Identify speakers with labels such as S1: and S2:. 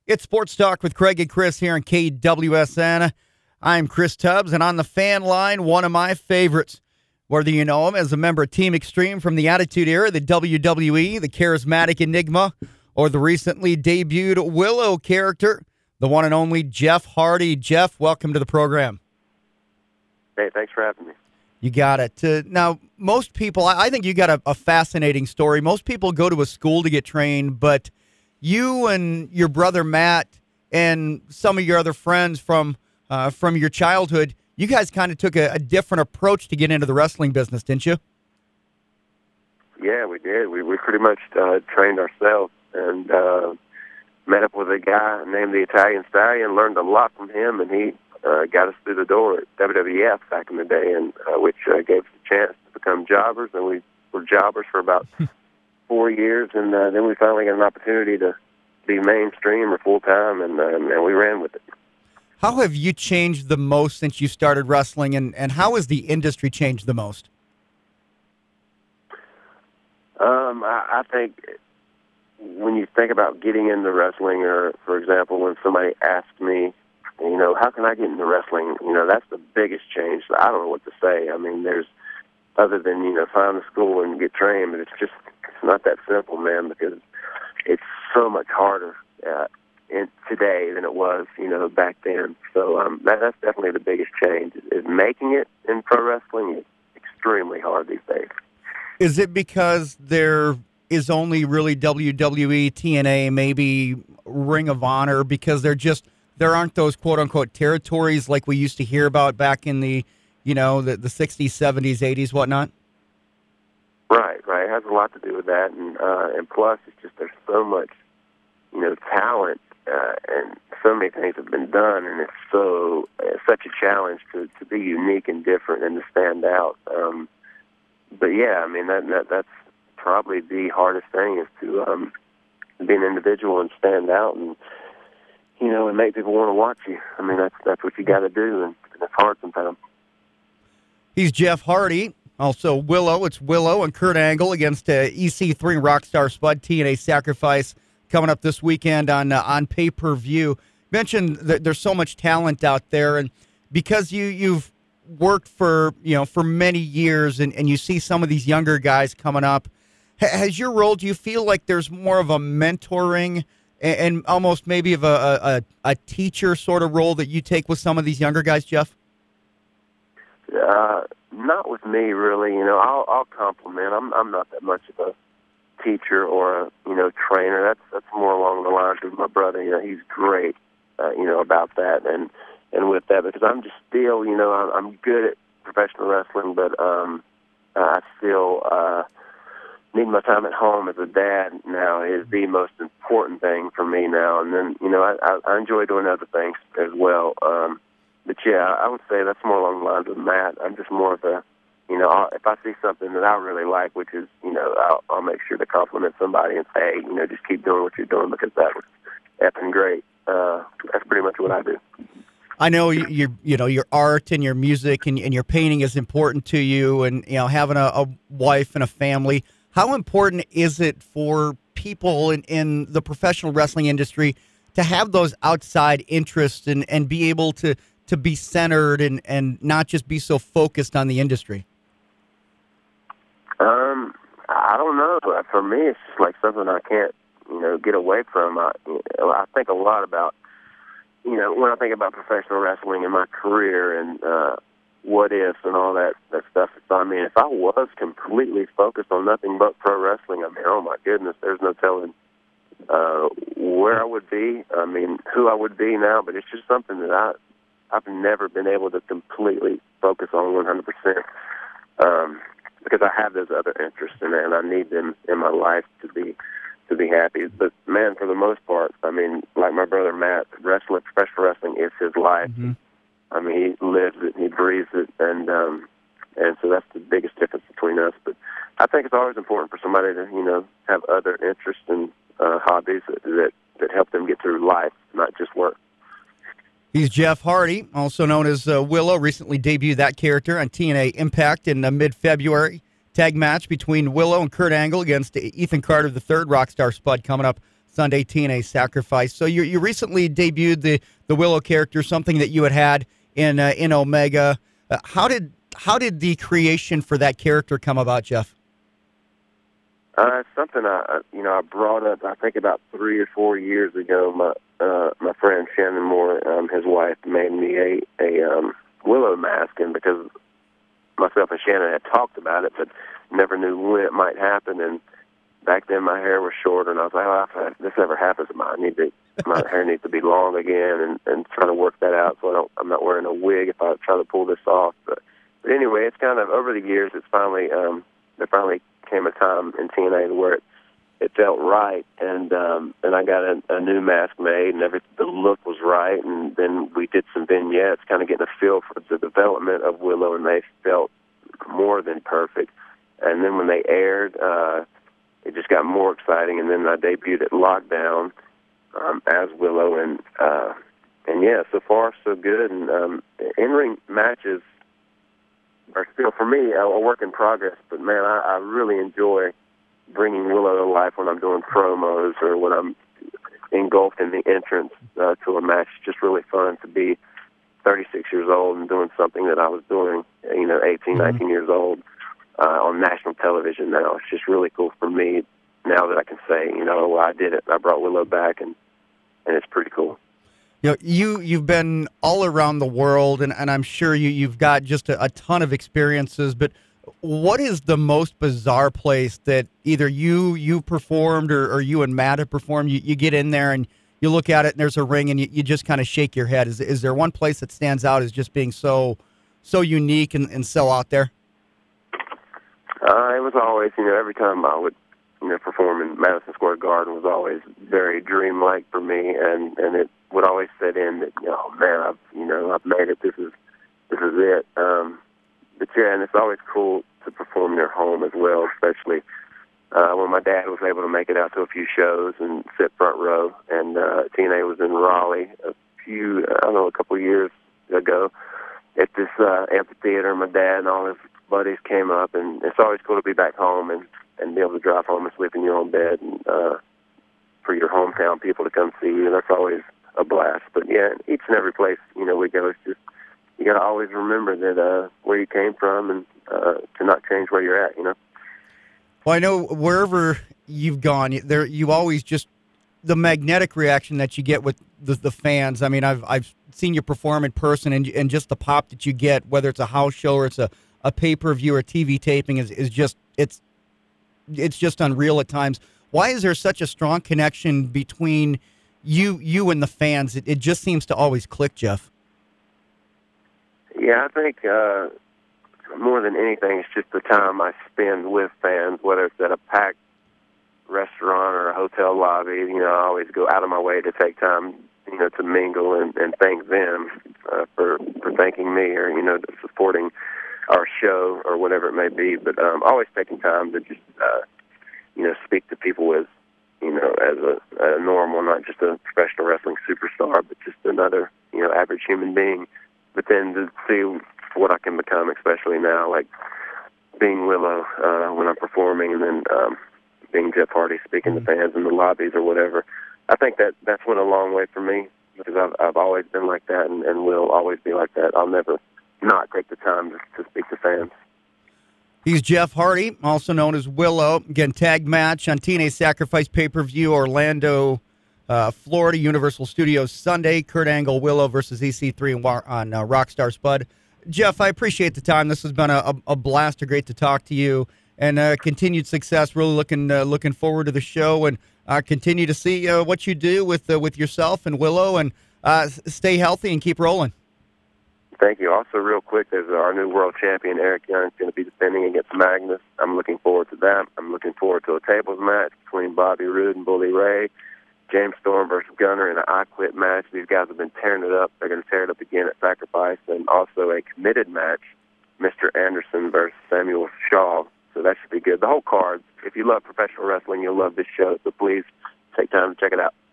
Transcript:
S1: It's Sports Talk with Craig and Chris here on KWSN. I'm Chris Tubbs, and on the fan line, one of my favorites. Whether you know him as a member of Team Extreme from the Attitude Era, the WWE, the charismatic Enigma, or the recently debuted Willow character, the one and only Jeff Hardy. Jeff, welcome to the program.
S2: Hey, thanks for having me.
S1: You got it. Now, most people, I think you got a fascinating story. Most people go to a school to get trained, but you and your brother Matt and some of your other friends from your childhood, you guys kind of took a different approach to get into the wrestling business, didn't you?
S2: Yeah, we did. We pretty much trained ourselves and met up with a guy named the Italian Stallion, learned a lot from him, and he got us through the door at WWF back in the day, and which gave us a chance to become jobbers, and we were jobbers for about 4 years, and then we finally got an opportunity to be mainstream or full-time, and we ran with it.
S1: How have you changed the most since you started wrestling, and how has the industry changed the most?
S2: I think when you think about getting into wrestling, or, for example, when somebody asked me, how can I get into wrestling? That's the biggest change. I don't know what to say. I mean, there's, other than, find a school and get trained, but it's not that simple, man, because it's so much harder today than it was, back then. So that's definitely the biggest change, is making it in pro wrestling is extremely hard these days.
S1: Is it because there is only really WWE, TNA, maybe Ring of Honor, because there aren't those quote-unquote territories like we used to hear about back in the 60s, 70s, 80s, whatnot?
S2: Right. It has a lot to do with that, and plus, it's just there's so much, talent, and so many things have been done, and it's such a challenge to be unique and different and to stand out. But yeah, I mean that's probably the hardest thing, is to be an individual and stand out, and and make people want to watch you. I mean, that's what you got to do, and it's hard sometimes.
S1: He's Jeff Hardy, also Willow. It's Willow and Kurt Angle against EC3 Rockstar Spud, TNA Sacrifice, coming up this weekend on pay-per-view. Mentioned that there's so much talent out there, and because you've worked for many years, and you see some of these younger guys coming up, has your role, do you feel like there's more of a mentoring and almost maybe of a teacher sort of role that you take with some of these younger guys, Jeff?
S2: Not with me, really. I'll compliment. I'm not that much of a teacher or a trainer. That's more along the lines of my brother. He's great, about that and with that, because I'm just still, I'm good at professional wrestling, but I still need my time at home as a dad now is the most important thing for me now. And then, I enjoy doing other things as well. But yeah, I would say that's more along the lines of Matt. I'm just more of a, if I see something that I really like, which is, I'll make sure to compliment somebody and say, hey, just keep doing what you're doing, because that was effing great. That's pretty much what I do.
S1: I know your art and your music and your painting is important to you, and having a wife and a family. How important is it for people in the professional wrestling industry to have those outside interests and be able to be centered and not just be so focused on the industry?
S2: I don't know. For me, it's just like something I can't, get away from. I think a lot about, when I think about professional wrestling and my career and what ifs and all that stuff. So, I mean, if I was completely focused on nothing but pro wrestling, I mean, oh my goodness, there's no telling where I would be. I mean, who I would be now. But it's just something that I've never been able to completely focus on 100%. Because I have those other interests and I need them in my life to be happy. But man, for the most part, I mean, like my brother Matt, professional wrestling is his life.
S1: Mm-hmm.
S2: I mean, he lives it, and he breathes it, and so that's the biggest difference between us. But I think it's always important for somebody to, have other interests and hobbies that help them get through life, not just work.
S1: He's Jeff Hardy, also known as Willow. Recently debuted that character on TNA Impact in mid-February. Tag match between Willow and Kurt Angle against Ethan Carter III, Rockstar Spud, coming up Sunday TNA Sacrifice. So you recently debuted the Willow character, something that you had in Omega. How did the creation for that character come about, Jeff?
S2: It's something I brought up. I think about 3 or 4 years ago. My friend Shannon Moore, his wife, made me a Willow mask, and because myself and Shannon had talked about it, but never knew when it might happen. And back then, my hair was short, and I was like, "Oh, if this ever happens, my hair needs to be long again," and trying to work that out so I'm not wearing a wig if I try to pull this off. But anyway, it's kind of over the years. It's finally there finally came a time in TNA where it felt right, and I got a new mask made, and the look was right, and then we did some vignettes, kind of getting a feel for the development of Willow, and they felt more than perfect. And then when they aired, it just got more exciting, and then I debuted at Lockdown as Willow, and yeah, so far so good. And in-ring matches are still, for me, a work in progress, but man, I really enjoy bringing Willow to life when I'm doing promos or when I'm engulfed in the entrance to a match. It's just really fun to be 36 years old and doing something that I was doing, 18, 19 years old on national television now. It's just really cool for me now that I can say, I did it. I brought Willow back, and it's pretty cool.
S1: You've been all around the world, and I'm sure you've got just a ton of experiences, but what is the most bizarre place that either you performed or you and Matt have performed? You get in there and you look at it and there's a ring and you just kind of shake your head. Is there one place that stands out as just being so unique and so out there?
S2: It was always, every time I would, perform in Madison Square Garden was always very dreamlike for me, and it would always set in that, I've made it. This is it. But yeah, and it's always cool to perform near home as well, especially when my dad was able to make it out to a few shows and sit front row. And TNA was in Raleigh a couple of years ago at this amphitheater. My dad and all his buddies came up, and it's always cool to be back home and be able to drive home and sleep in your own bed, and for your hometown people to come see you. That's always a blast. But yeah, each and every place we go, it's just, you got to always remember that where you came from, and to not change where you're at.
S1: Well, I know wherever you've gone, you always just the magnetic reaction that you get with the fans. I mean, I've seen you perform in person, and just the pop that you get, whether it's a house show or it's a pay-per-view or a TV taping, is just it's just unreal at times. Why is there such a strong connection between you and the fans? It just seems to always click, Jeff.
S2: Yeah, I think more than anything, it's just the time I spend with fans, whether it's at a packed restaurant or a hotel lobby. I always go out of my way to take time, to mingle and thank them for thanking me, or, supporting our show or whatever it may be. But always taking time to just, speak to people as, as a normal, not just a professional wrestling superstar, but just another, average human being. But then to see what I can become, especially now, like being Willow when I'm performing, and then being Jeff Hardy speaking to fans in the lobbies or whatever. I think that's went a long way for me, because I've always been like that, and will always be like that. I'll never not take the time to speak to fans.
S1: He's Jeff Hardy, also known as Willow. Again, tag match on TNA Sacrifice pay-per-view, Orlando, Florida, Universal Studios Sunday. Kurt Angle, Willow versus EC3 on Rockstar Spud. Jeff, I appreciate the time. This has been a blast. Great to talk to you, and continued success. Really looking forward to the show, and continue to see what you do with yourself and Willow, and stay healthy and keep rolling.
S2: Thank you. Also, real quick, there's our new world champion, Eric Young, is going to be defending against Magnus. I'm looking forward to that. I'm looking forward to a tables match between Bobby Roode and Bully Ray. James Storm versus Gunner in an I Quit match. These guys have been tearing it up. They're going to tear it up again at Sacrifice. And also a committed match, Mr. Anderson versus Samuel Shaw. So that should be good. The whole card, if you love professional wrestling, you'll love this show. So please take time to check it out.